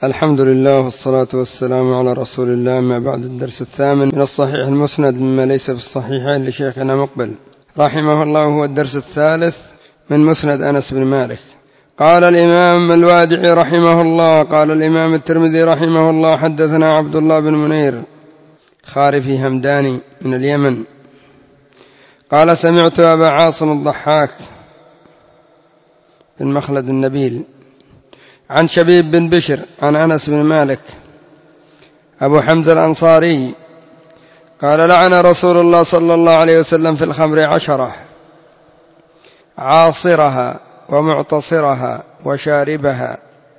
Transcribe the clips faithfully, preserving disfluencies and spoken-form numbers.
الحمد لله والصلاة والسلام على رسول الله. ما بعد، الدرس الثامن من الصحيح المسند مما ليس في الصحيحين لشيخنا مقبل رحمه الله، هو الدرس الثالث من مسند أنس بن مالك. قال الإمام الوادعي رحمه الله: قال الإمام الترمذي رحمه الله: حدثنا عبد الله بن منير خارفي همداني من اليمن قال: سمعت أبا عاصم الضحاك بن مخلد النبيل عن شبيب بن بشر عن أنس بن مالك أبو حمزة الأنصاري قال: لعن رسول الله صلى الله عليه وسلم في الخمر عشرة: عاصرها ومعتصرها وشاربها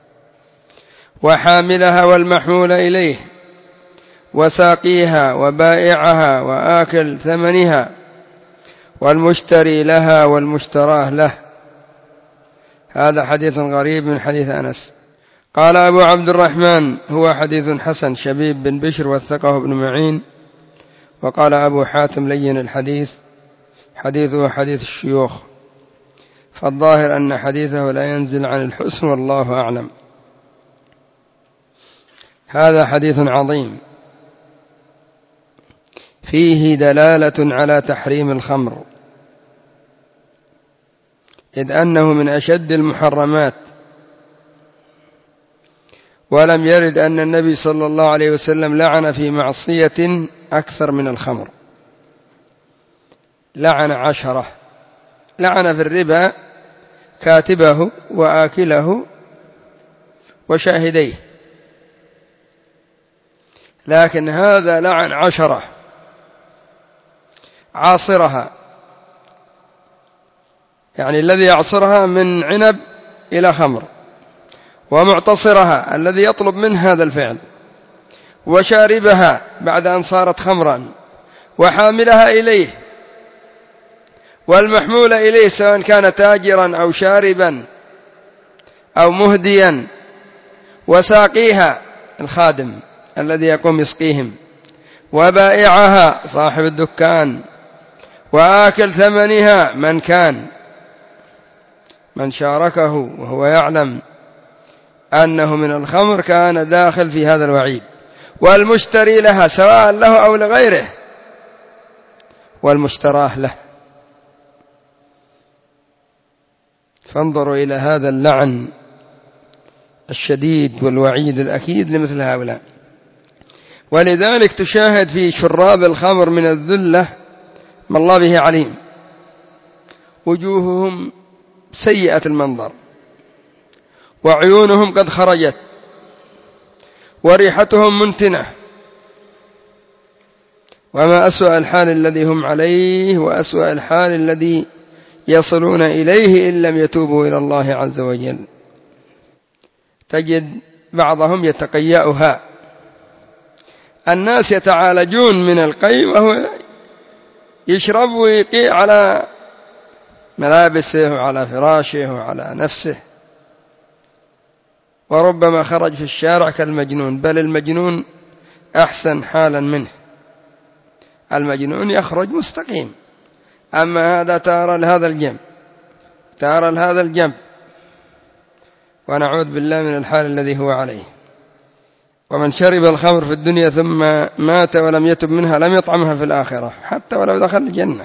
وحاملها والمحمول إليه وساقيها وبائعها وآكل ثمنها والمشتري لها والمشتراه له. هذا حديث غريب من حديث أنس. قال أبو عبد الرحمن: هو حديث حسن. شبيب بن بشر وثقه ابن معين. وقال أبو حاتم: لين الحديث، حديثه حديث الشيوخ، فالظاهر أن حديثه لا ينزل عن الحسن، والله أعلم. هذا حديث عظيم فيه دلالة على تحريم الخمر، إذ أنه من أشد المحرمات، ولم يرد أن النبي صلى الله عليه وسلم لعن في معصية أكثر من الخمر. لعن عشرة، لعن في الربا كاتبه وآكله وشاهديه، لكن هذا لعن عشرة: عاصرها يعني الذي يعصرها من عنب إلى خمر، ومعتصرها الذي يطلب من هذا الفعل، وشاربها بعد أن صارت خمرا، وحاملها إليه، والمحمول إليه سواء كان تاجرا أو شاربا أو مهديا، وساقيها الخادم الذي يقوم يسقيهم، وبائعها صاحب الدكان، وآكل ثمنها من كان من شاركه وهو يعلم أنه من الخمر كان داخل في هذا الوعيد، والمشتري لها سواء له أو لغيره، والمشتراه له. فانظروا إلى هذا اللعن الشديد والوعيد الأكيد لمثل هؤلاء. ولذلك تشاهد في شراب الخمر من الذلة ما الله به عليم، وجوههم سيئة المنظر، وعيونهم قد خرجت، وريحتهم منتنة، وما أسوأ الحال الذي هم عليه، وأسوأ الحال الذي يصلون إليه إن لم يتوبوا إلى الله عز وجل. تجد بعضهم يتقيأها. الناس يتعالجون من القيء وهو يشرب ويقيء على ملابسه وعلى فراشه وعلى نفسه، وربما خرج في الشارع كالمجنون، بل المجنون أحسن حالا منه. المجنون يخرج مستقيم، أما هذا تارى لهذا الجنب، تارى لهذا الجنب، ونعوذ بالله من الحال الذي هو عليه. ومن شرب الخمر في الدنيا ثم مات ولم يتب منها لم يطعمها في الآخرة، حتى ولو دخل الجنة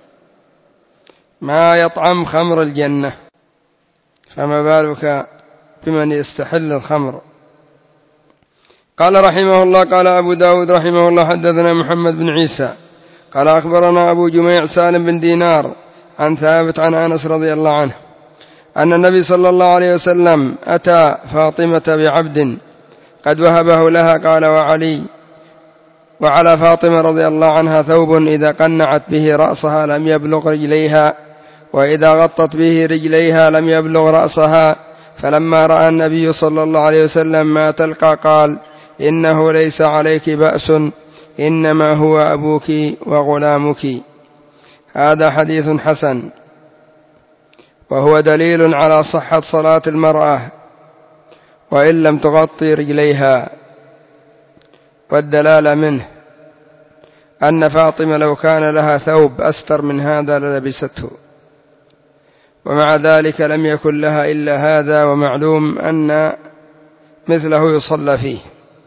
ما يطعم خمر الجنة، فما بالك بمن يستحل الخمر. قال رحمه الله: قال أبو داود رحمه الله: حدثنا محمد بن عيسى قال أخبرنا أبو جميع سالم بن دينار عن ثابت عن أنس رضي الله عنه أن النبي صلى الله عليه وسلم أتى فاطمة بعبد قد وهبه لها، قال: وعلي وعلى فاطمة رضي الله عنها ثوب إذا قنعت به رأسها لم يبلغ رجليها، وإذا غطت به رجليها لم يبلغ رأسها. فلما رأى النبي صلى الله عليه وسلم ما تلقى قال: إنه ليس عليك بأس، إنما هو أبوك وغلامك. هذا حديث حسن، وهو دليل على صحة صلاة المرأة وإن لم تغطي رجليها. والدلالة منه أن فاطمة لو كان لها ثوب أستر من هذا للبسته، ومع ذلك لم يكن لها إلا هذا. ومعلوم أن مثله يصلى فيه.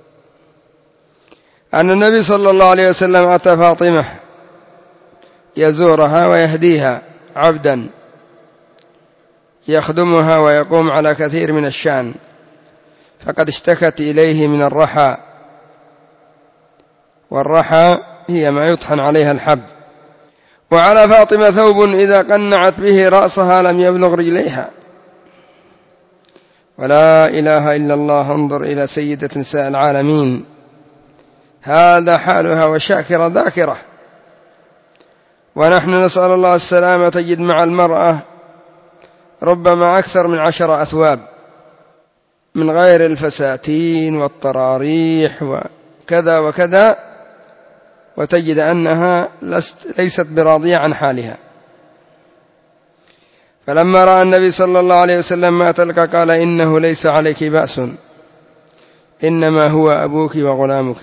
أن النبي صلى الله عليه وسلم أتى فاطمة يزورها ويهديها عبدا يخدمها ويقوم على كثير من الشأن، فقد اشتكت إليه من الرحى، والرحى هي ما يطحن عليها الحب، وعلى فاطمة ثوب إذا قنعت به رأسها لم يبلغ رجليها. ولا إله إلا الله، انظر إلى سيدة نساء العالمين، هذا حالها وشاكرة ذاكرة. ونحن نسأل الله السلامة، تجد مع المرأة ربما أكثر من عشر أثواب من غير الفساتين والطراريح وكذا وكذا، وتجد أنها ليست براضية عن حالها. فلما رأى النبي صلى الله عليه وسلم ما تلقى قال إنه ليس عليك بأس، إنما هو أبوك وغلامك.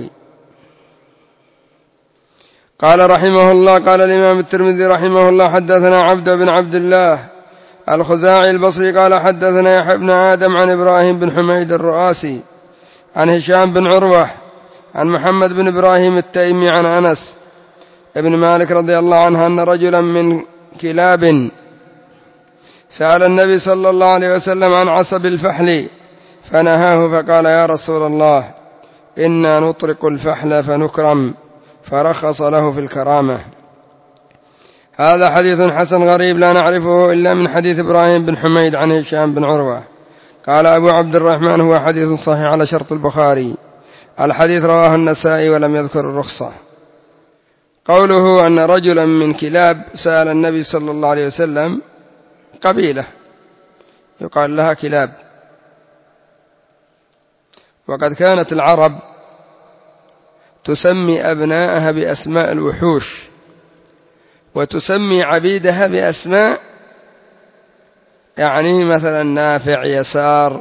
قال رحمه الله، قال الإمام الترمذي رحمه الله حدثنا عبد بن عبد الله الخزاعي البصري قال حدثنا يحيى بن آدم عن إبراهيم بن حميد الرؤاسي عن هشام بن عروة عن محمد بن إبراهيم التيمي عن أنس ابن مالك رضي الله عنه أن رجلا من كلاب سأل النبي صلى الله عليه وسلم عن عصب الفحل فنهاه، فقال يا رسول الله إنا نطرق الفحل فنكرم، فرخص له في الكرامة. هذا حديث حسن غريب لا نعرفه إلا من حديث إبراهيم بن حميد عن هشام بن عروة. قال أبو عبد الرحمن هو حديث صحيح على شرط البخاري. الحديث رواه النسائي ولم يذكر الرخصة. قوله أن رجلا من كلاب سأل النبي صلى الله عليه وسلم، قبيلة يقال لها كلاب، وقد كانت العرب تسمي أبناءها بأسماء الوحوش، وتسمي عبيدها بأسماء، يعني مثلا نافع، يسار،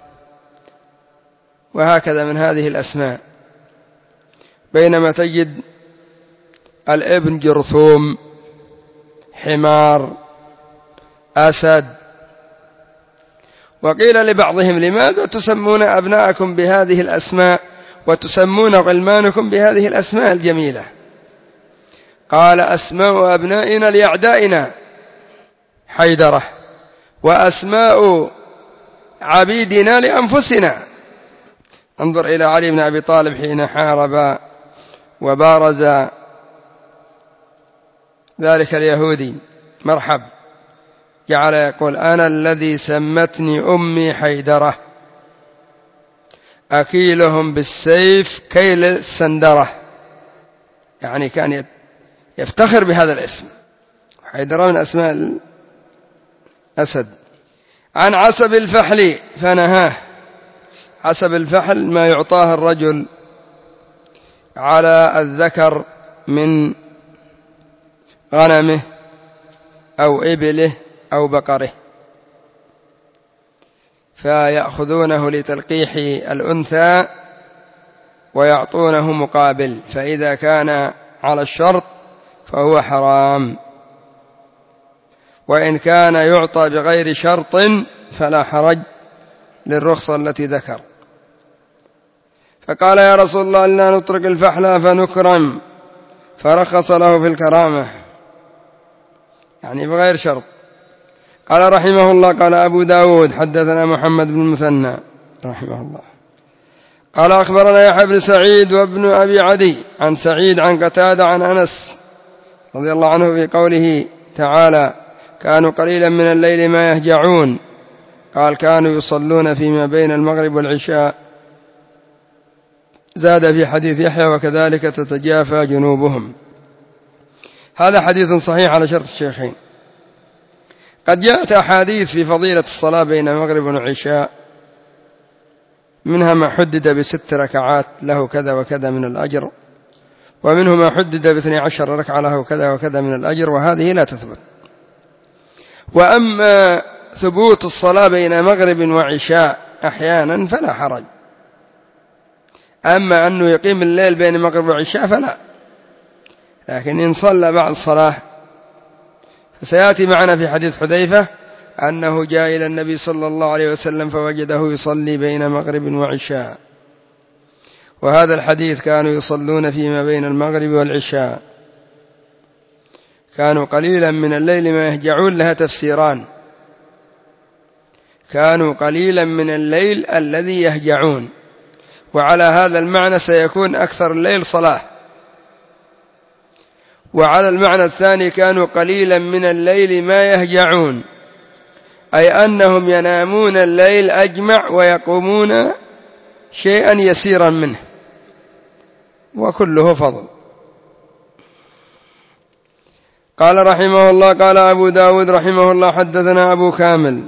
وهكذا من هذه الأسماء. بينما تجد الابن جرثوم، حمار، أسد. وقيل لبعضهم لماذا تسمون أبناءكم بهذه الأسماء وتسمون غلمانكم بهذه الأسماء الجميلة؟ قال أسماء أبنائنا لأعدائنا حيدرة، وأسماء عبيدنا لأنفسنا. انظر إلى علي بن أبي طالب حين حارب وبارز ذلك اليهودي مرحب، جعل يقول أنا الذي سمتني أمي حيدرة، أكيلهم بالسيف كيل السندرة، يعني كان يفتخر بهذا الاسم. حيدرة من أسماء الأسد. عن عصب الفحل فنهاه. عصب الفحل ما يعطاه الرجل على الذكر من غنمه أو إبله أو بقره، فيأخذونه لتلقيح الأنثى ويعطونه مقابل، فإذا كان على الشرط فهو حرام، وإن كان يعطى بغير شرط فلا حرج للرخصة التي ذكر. فقال يا رسول الله إنا نترك الفحل فنكرم، فرخص له في الكرامة، يعني بغير شرط. قال رحمه الله قال أبو داود حدثنا محمد بن المثنى رحمه الله قال أخبرنا يحيى بن سعيد وابن أبي عدي عن سعيد عن قتادة عن أنس رضي الله عنه في قوله تعالى كانوا قليلا من الليل ما يهجعون، قال كانوا يصلون فيما بين المغرب والعشاء. زاد في حديث يحيى وكذلك تتجافى جنوبهم. هذا حديث صحيح على شرط الشيخين. قد جاءت أحاديث في فضيلة الصلاة بين المغرب والعشاء، منها ما حدد بست ركعات له كذا وكذا من الأجر، ومنه ما حدد باثني عشر ركعة له كذا وكذا من الأجر، وهذه لا تثبت. وأما ثبوت الصلاة بين مغرب وعشاء أحيانا فلا حرج، أما أنه يقيم الليل بين مغرب وعشاء فلا. لكن إن صلى بعد الصلاة، فسيأتي معنا في حديث حذيفة أنه جاء إلى النبي صلى الله عليه وسلم فوجده يصلي بين مغرب وعشاء، وهذا الحديث كانوا يصلون فيما بين المغرب والعشاء، كانوا قليلا من الليل ما يهجعون، لها تفسيران: كانوا قليلا من الليل الذي يهجعون، وعلى هذا المعنى سيكون أكثر الليل صلاة. وعلى المعنى الثاني كانوا قليلا من الليل ما يهجعون، أي أنهم ينامون الليل أجمع ويقومون شيئا يسيرا منه، وكله فضل. قال رحمه الله: قال أبو داود رحمه الله: حدثنا أبو كامل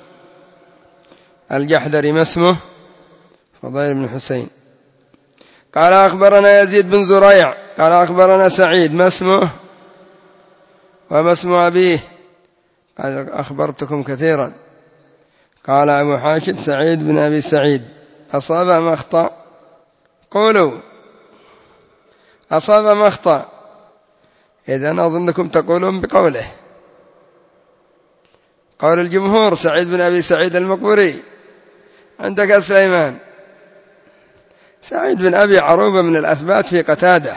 الجحدري، ما اسمه؟ فضيل بن حسين. قال أخبرنا يزيد بن زريع قال أخبرنا سعيد، ما اسمه وما اسم أبيه؟ قال أخبرتكم كثيرا. قال أبو حاشد: سعيد بن أبي سعيد. أصاب أم أخطأ؟ قولوا أصاب أم أخطأ؟ إذن أظنكم تقولون بقوله. قول الجمهور سعيد بن أبي سعيد المقبري. عندك سليمان. سعيد بن أبي عروبة من الأثبات في قتادة،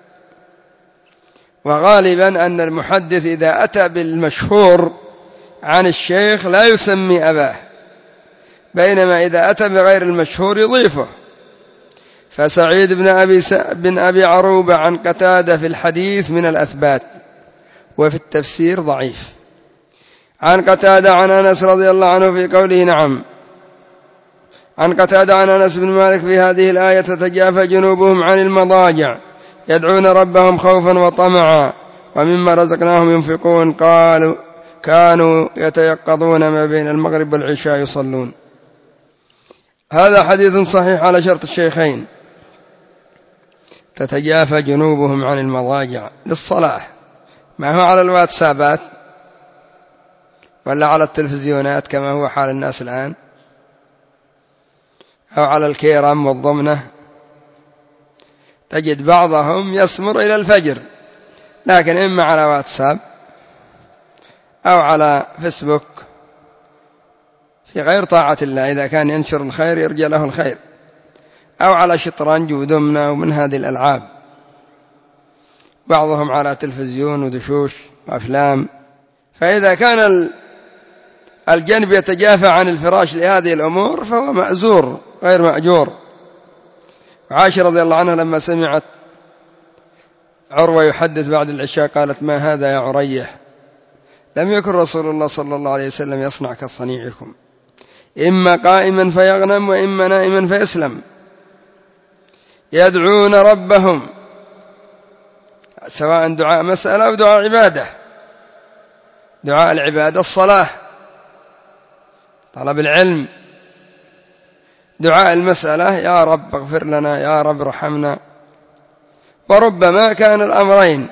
وغالبا أن المحدث إذا أتى بالمشهور عن الشيخ لا يسمي أباه، بينما إذا أتى بغير المشهور يضيفه. فسعيد بن أبي, س... بن أبي عروبة عن قتادة في الحديث من الأثبات، وفي التفسير ضعيف. عن قتادة عن أنس رضي الله عنه في قوله نعم. عن قتادة عن أنس بن مالك في هذه الآية: تتجافى جنوبهم عن المضاجع يدعون ربهم خوفا وطمعا ومما رزقناهم ينفقون، قالوا كانوا يتيقظون ما بين المغرب والعشاء يصلون. هذا حديث صحيح على شرط الشيخين. تتجافى جنوبهم عن المضاجع للصلاة، ما هو على الواتسابات ولا على التلفزيونات كما هو حال الناس الآن، أو على الكيرم والضمنة. تجد بعضهم يسمر إلى الفجر، لكن إما على واتساب أو على فيسبوك في غير طاعة الله، إذا كان ينشر الخير يرجى له الخير، أو على شطرنج ودمنة ومن هذه الألعاب. بعضهم على تلفزيون ودشوش وأفلام. فإذا كان الجنب يتجافى عن الفراش لهذه الأمور فهو مأزور غير مأجور. عائشة رضي الله عنها لما سمعت عروة يحدث بعد العشاء قالت: ما هذا يا عريح؟ لم يكن رسول الله صلى الله عليه وسلم يصنع كصنيعكم، إما قائما فيغنم وإما نائما فيسلم، يدعون ربهم، سواء دعاء مسألة أو دعاء عبادة. دعاء العبادة الصلاة، طلب العلم. دعاء المسألة يا رب اغفر لنا، يا رب ارحمنا. وربما كان الأمرين: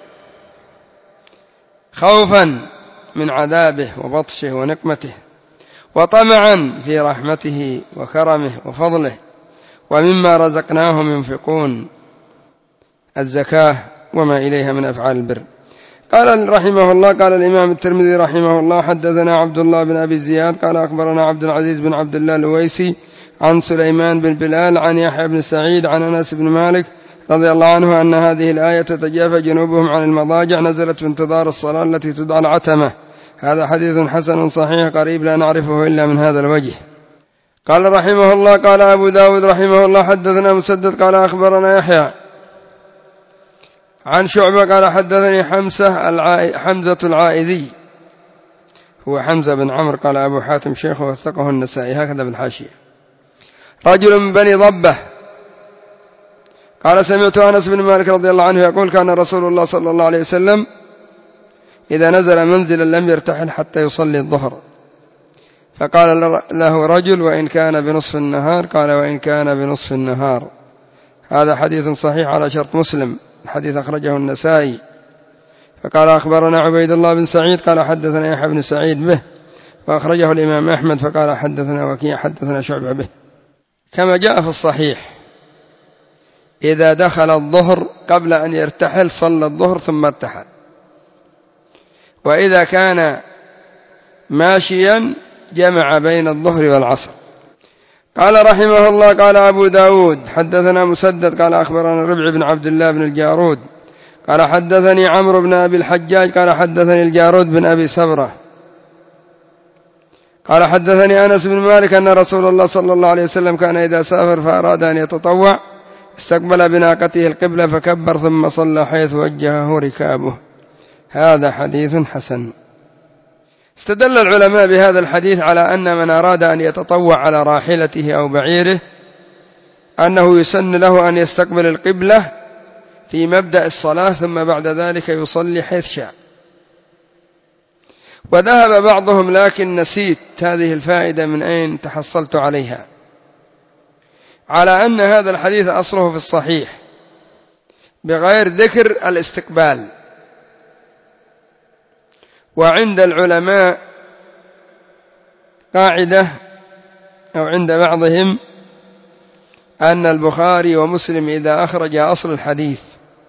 خوفا من عذابه وبطشه ونقمته، وطمعا في رحمته وكرمه وفضله، ومما رزقناهم ينفقون، الزكاة وما إليها من أفعال البر. قال رحمه الله: قال الإمام الترمذي رحمه الله: حدثنا عبد الله بن أبي زياد قال أخبرنا عبد العزيز بن عبد الله الأويسي عن سليمان بن بلال عن يحيى بن سعيد عن أنس بن مالك رضي الله عنه أن هذه الآية تتجافى جنوبهم عن المضاجع نزلت في انتظار الصلاة التي تدعى العتمة. هذا حديث حسن صحيح قريب لا نعرفه إلا من هذا الوجه. قال رحمه الله: قال أبو داود رحمه الله: حدثنا مسدد قال أخبرنا يحيى عن شعبة قال حدثني حمزة العائ... حمزة العائذي، هو حمزة بن عمرو قال أبو حاتم شيخه وثقه النسائي، هكذا بالحاشية، رجل من بني ضبة قال: سمعت أنس بن مالك رضي الله عنه يقول: كان رسول الله صلى الله عليه وسلم إذا نزل منزلا لم يرتحل حتى يصلي الظهر، فقال له رجل: وإن كان بنصف النهار؟ قال: وإن كان بنصف النهار. هذا حديث صحيح على شرط مسلم، الحديث أخرجه النسائي. فقال: أخبرنا عبيد الله بن سعيد قال حدثنا يحيى بن سعيد به، وأخرجه الإمام أحمد. فقال: حدثنا وكيع حدثنا شعبة به، كما جاء في الصحيح: إذا دخل الظهر قبل أن يرتحل صلى الظهر ثم ارتحل، وإذا كان ماشيا جمع بين الظهر والعصر. قال رحمه الله قال أبو داود حدثنا مسدد قال أخبرنا ربع بن عبد الله بن الجارود قال حدثني عمرو بن أبي الحجاج قال حدثني الجارود بن أبي سبرة قال حدثني أنس بن مالك أن رسول الله صلى الله عليه وسلم كان إذا سافر فأراد أن يتطوع استقبل بناقته القبلة فكبر ثم صلى حيث وجهه ركابه. هذا حديث حسن. استدل العلماء بهذا الحديث على أن من أراد أن يتطوع على راحلته أو بعيره أنه يسن له أن يستقبل القبلة في مبدأ الصلاة ثم بعد ذلك يصلي حيث شاء. وذهب بعضهم لكن نسيت هذه الفائدة من أين تحصلت عليها على أن هذا الحديث أصله في الصحيح بغير ذكر الاستقبال. وعند العلماء قاعدة أو عند بعضهم أن البخاري ومسلم إذا أخرج أصل الحديث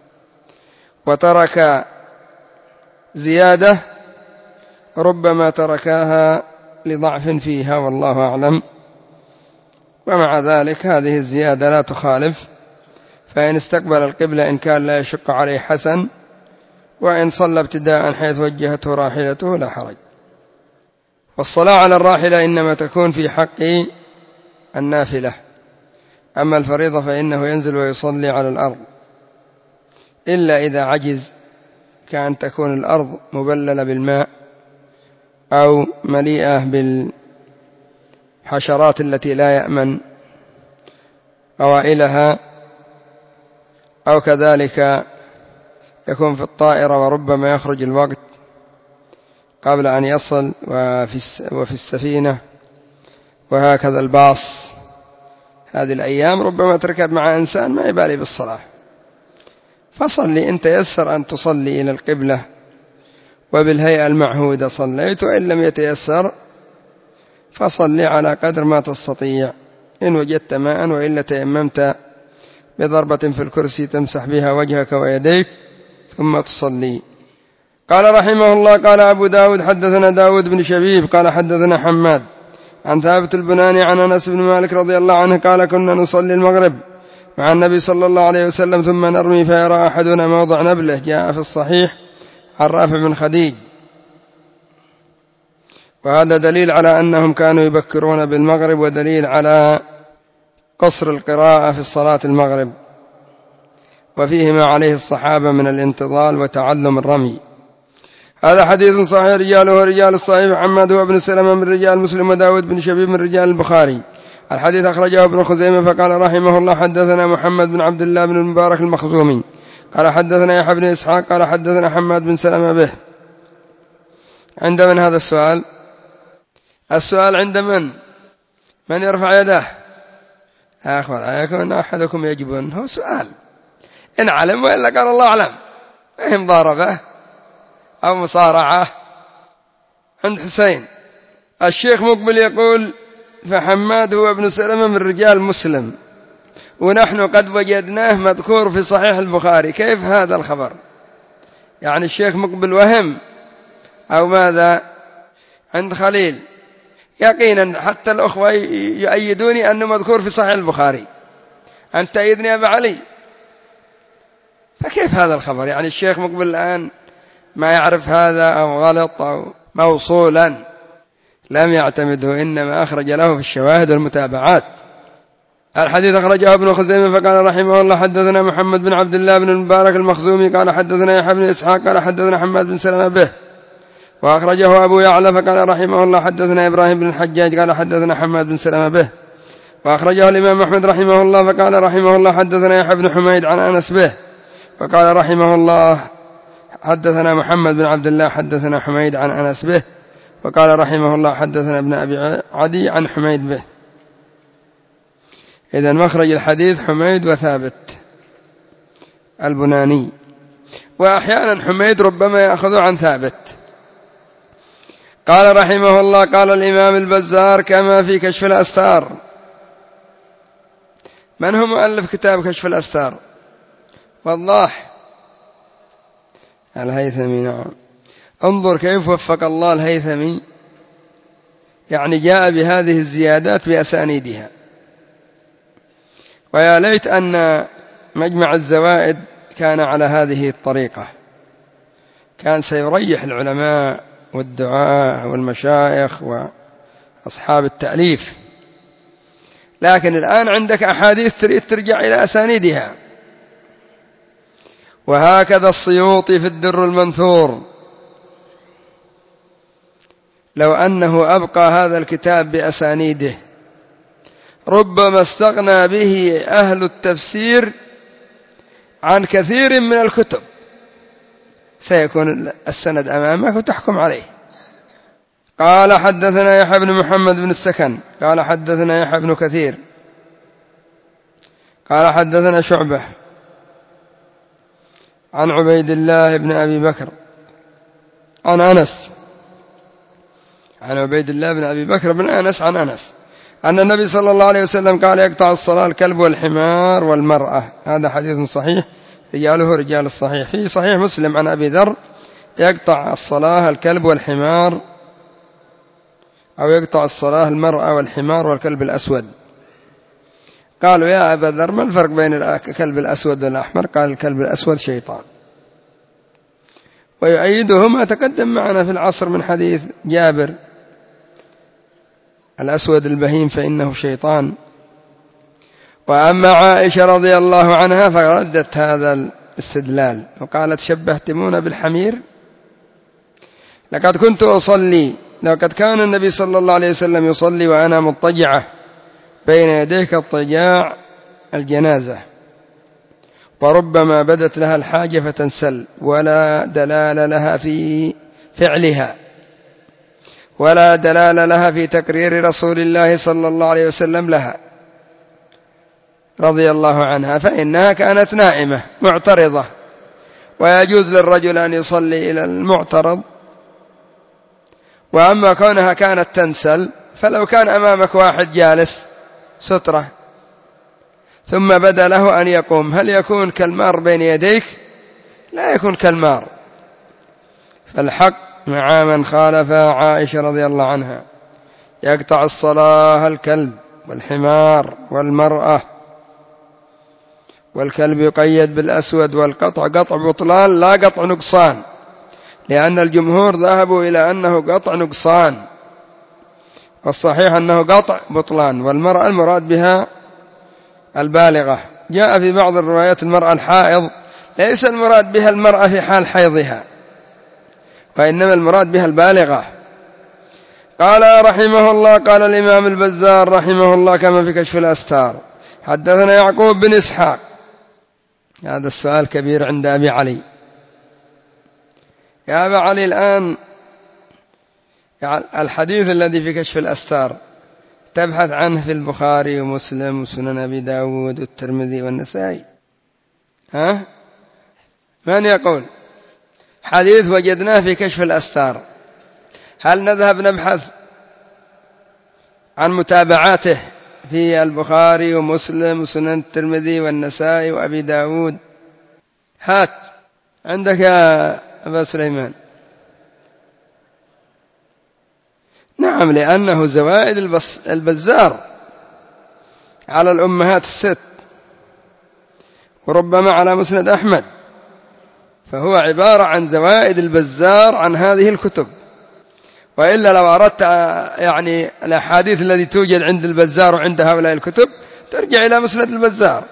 وترك زيادة ربما تركاها لضعف فيها والله أعلم، ومع ذلك هذه الزيادة لا تخالف، فإن استقبل القبلة إن كان لا يشق عليه حسن، وإن صلى ابتداء حيث وجهته راحلته لا حرج. والصلاة على الراحلة إنما تكون في حق النافلة، أما الفريضة فإنه ينزل ويصلي على الأرض، إلا إذا عجز كأن تكون الأرض مبللة بالماء أو مليئة بالحشرات التي لا يأمن أوائلها، أو كذلك يكون في الطائرة وربما يخرج الوقت قبل أن يصل، وفي السفينة، وهكذا الباص. هذه الأيام ربما تركب مع إنسان ما يبالي بالصلاة، فصلي إن تيسر أن تصلي إلى القبلة وبالهيئة المعهودة صليت، وإن لم يتيسر فصلي على قدر ما تستطيع إن وجدت ماء، وإلا تيممت بضربة في الكرسي تمسح بها وجهك ويديك ثم تصلي. قال رحمه الله قال أبو داود حدثنا داود بن شبيب قال حدثنا حماد عن ثابت البناني عن أنس بن مالك رضي الله عنه قال كنا نصلي المغرب مع النبي صلى الله عليه وسلم ثم نرمي فيرى أحدنا موضع نبله، جاء في الصحيح عن رافع بن خديج. وهذا دليل على أنهم كانوا يبكرون بالمغرب، ودليل على قصر القراءة في صلاة المغرب، وفيه ما عليه الصحابة من الانتظال وتعلم الرمي. هذا حديث صحيح رجاله رجال الصحيح. حماد هو ابن سلمة من رجال مسلم، وداود بن شبيب من رجال البخاري. الحديث أخرجه ابن خزيمة. فقال رحمه الله حدثنا محمد بن عبد الله بن المبارك المخزومي قال حدثنا يحيى بن إسحاق قال حدثنا حماد بن سلمة به. عند من هذا السؤال؟ السؤال عند من؟ من يرفع يده؟ أخبر أيكون أحدكم يجبن، هو سؤال إن علم، وإلا قال الله أعلم، ما هي مضاربة أو مصارعة. عند حسين. الشيخ مقبل يقول فحماد هو ابن سلمة من رجال مسلم، ونحن قد وجدناه مذكور في صحيح البخاري. كيف هذا الخبر؟ يعني الشيخ مقبل وهم أو ماذا؟ عند خليل يقينا حتى الأخوة يؤيدوني أنه مذكور في صحيح البخاري. أنت تأيدني يا أبا علي؟ فكيف هذا الخبر؟ يعني الشيخ مقبل الآن ما يعرف هذا أو غلط أو موصولا لم يعتمده، إنما أخرج له في الشواهد والمتابعات. الحديث أخرجه ابن خزيمة. فقال رحمه الله حدثنا محمد بن عبد الله بن المبارك المخزومي قال حدثنا يحيى بن إسحاق قال حدثنا حماد بن سلمة به. وأخرجه أبو يعلى. فقال رحمه الله حدثنا إبراهيم بن الحجاج قال حدثنا حماد بن سلمة به. وأخرجه الإمام أحمد رحمه الله. فقال رحمه الله حدثنا يحيى بن حميد عن أنس به. وقال رحمه الله حدثنا محمد بن عبد الله حدثنا حميد عن أنس به. وقال رحمه الله حدثنا ابن أبي عدي عن حميد به. إذن مخرج الحديث حميد وثابت البناني، وأحيانا حميد ربما يأخذ عن ثابت. قال رحمه الله قال الإمام البزار كما في كشف الأستار. من هو مؤلف كتاب كشف الأستار؟ والله الهيثمي. نعم، انظر كيف وفق الله الهيثمي يعني جاء بهذه الزيادات بأسانيدها. ويا ليت أن مجمع الزوائد كان على هذه الطريقة، كان سيريح العلماء والدعاة والمشايخ وأصحاب التأليف. لكن الآن عندك أحاديث تريد ترجع إلى أسانيدها. وهكذا السيوطي في الدر المنثور، لو أنه أبقى هذا الكتاب بأسانيده ربما استغنى به أهل التفسير عن كثير من الكتب، سيكون السند أمامك وتحكم عليه. قال حدثنا يحيى بن محمد بن السكن قال حدثنا يحيى بن كثير قال حدثنا شعبة عن عبيد الله بن أبي بكر عن أنس عن عبيد الله بن أبي بكر بن أنس عن أنس أن النبي صلى الله عليه وسلم قال يقطع الصلاة الكلب والحمار والمرأة. هذا حديث صحيح رجاله رجال الصحيح. في صحيح مسلم عن أبي ذر يقطع الصلاة الكلب والحمار، أو يقطع الصلاة المرأة والحمار والكلب الأسود. قالوا يا أبا ذر ما الفرق بين الكلب الأسود والأحمر؟ قال الكلب الأسود شيطان. ويؤيده ما تقدم معنا في العصر من حديث جابر الأسود البهيم فإنه شيطان. وأما عائشة رضي الله عنها فردت هذا الاستدلال وقالت شبهتمونا بالحمير، لقد كنت أصلي لقد كان النبي صلى الله عليه وسلم يصلي وأنا مضطجعة بين يديك اضطجاع الجنازة، وربما بدت لها الحاجة فتنسل، ولا دلال لها في فعلها ولا دلال لها في تكرير رسول الله صلى الله عليه وسلم لها رضي الله عنها، فإنها كانت نائمة معترضة، ويجوز للرجل أن يصلي إلى المعترض. وأما كونها كانت تنسل، فلو كان أمامك واحد جالس سترة ثم بدا له أن يقوم، هل يكون كالمار بين يديك؟ لا يكون كالمار. فالحق مع من خالف عائشة رضي الله عنها، يقطع الصلاة الكلب والحمار والمرأة، والكلب يقيد بالأسود، والقطع قطع بطلان لا قطع نقصان، لأن الجمهور ذهبوا إلى أنه قطع نقصان، والصحيح أنه قطع بطلان. والمرأة المراد بها البالغة. جاء في بعض الروايات المرأة الحائض، ليس المراد بها المرأة في حال حيضها، وإنما المراد بها البالغة. قال رحمه الله قال الإمام البزار رحمه الله كما في كشف الأستار حدثنا يعقوب بن إسحاق. هذا السؤال كبير عند أبي علي. يا أبا علي، الآن الحديث الذي في كشف الأستار تبحث عنه في البخاري ومسلم وسنن أبي داود والترمذي والنسائي، ها؟ من يقول حديث وجدناه في كشف الأستار، هل نذهب نبحث عن متابعاته في البخاري ومسلم وسنن الترمذي والنسائي وأبي داود؟ هات عندك يا أبا سليمان. نعم، لأنه زوائد البزار على الأمهات الست، وربما على مسند أحمد، فهو عبارة عن زوائد البزار عن هذه الكتب. وإلا لو أردت يعني الأحاديث التي توجد عند البزار وعند هؤلاء الكتب ترجع إلى مسند البزار،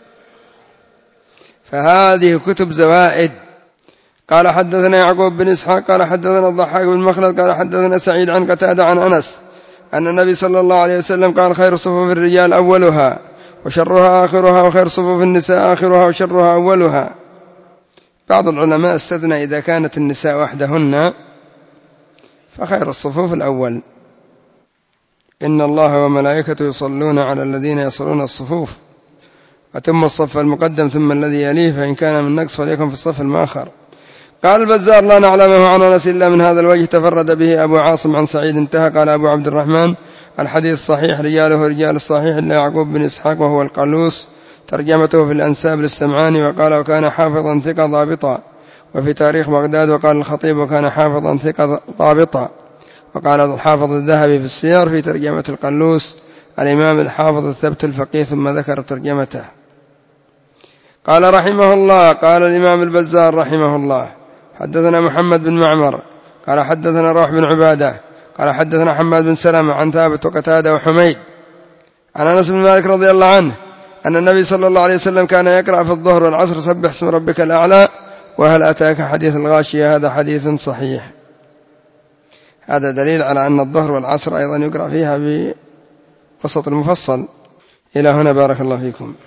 فهذه كتب زوائد. قال حدثنا يعقوب بن إسحاق قال حدثنا الضحاك بن مخلد قال حدثنا سعيد عن قتادة عن أنس أن النبي صلى الله عليه وسلم قال خير صفوف الرجال أولها وشرها آخرها، وخير صفوف النساء آخرها وشرها أولها. بعض العلماء استثنى إذا كانت النساء وحدهن فخير الصفوف الأول. إن الله وملائكته يصلون على الذين يصلون الصفوف، أتم الصف المقدم ثم الذي يليه، فإن كان من نقص فليكن في الصف المآخر. قال البزار لا نعلمه عن أنس إلا من هذا الوجه تفرد به أبو عاصم عن سعيد انتهى. قال أبو عبد الرحمن الحديث صحيح رجاله رجال الصحيح إلا يعقوب بن إسحاق وهو القالوس، ترجمته في الأنساب للسمعاني. وقال وكان حافظا ثقة ضابطا، وفي تاريخ بغداد وقال الخطيب وكان حافظا ثقة ضابطا. وقال الحافظ الذهبي في السير في ترجمة القلوس الإمام الحافظ الثبت الفقيه ثم ذكر ترجمته. قال رحمه الله قال الإمام البزار رحمه الله حدثنا محمد بن معمر قال حدثنا روح بن عبادة قال حدثنا حماد بن سلمة عن ثابت وقتادة وحميد عن أنس بن مالك رضي الله عنه أن النبي صلى الله عليه وسلم كان يقرأ في الظهر والعصر سبح اسم ربك الأعلى وهل أتاك حديث الغاشية. هذا حديث صحيح. هذا دليل على أن الظهر والعصر أيضا يقرأ فيها بوسط المفصل. إلى هنا بارك الله فيكم.